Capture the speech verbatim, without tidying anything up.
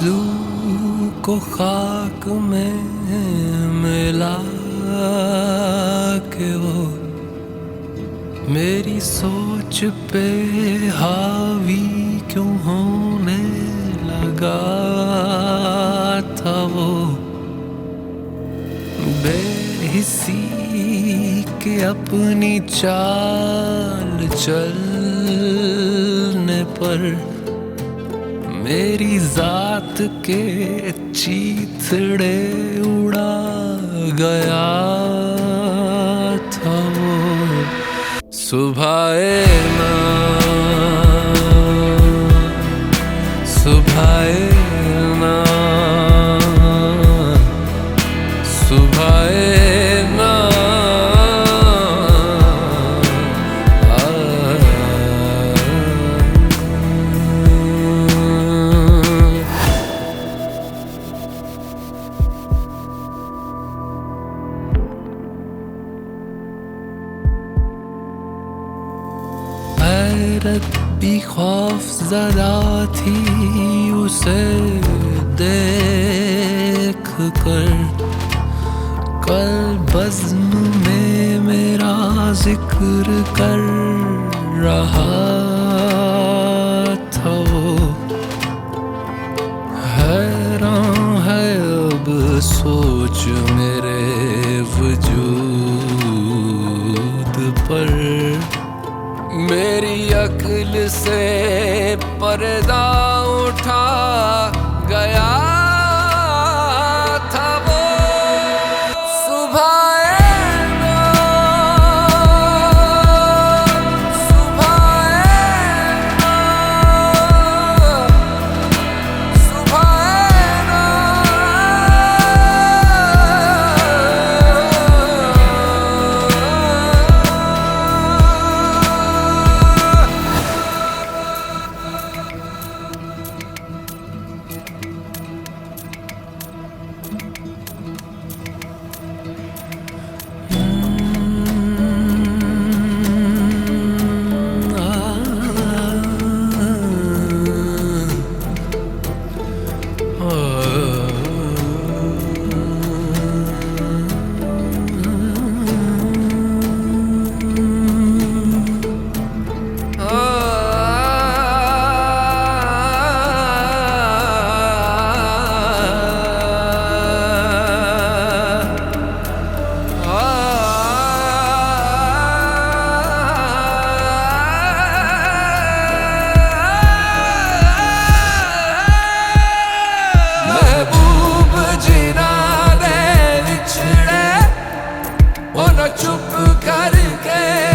आरज़ू को खाक में मिला के वो मेरी सोच पे हावी क्यों होने लगा था वो बेहिसी के अपनी चाल चलने पर मेरी जात के चीथड़े उड़ा गया था वो सुबह ना सुबह ना सुबह ना हैरत भी खौफ ज़दा थी उसे देख कर कल बज़्म में मेरा जिक्र कर रहा था वो हैरान है अब सोच मेरे वजूद पर मेरी अक्ल से पर्दा उठा गया था वो सुबह ना सुबह ना सुबह ना चुप करके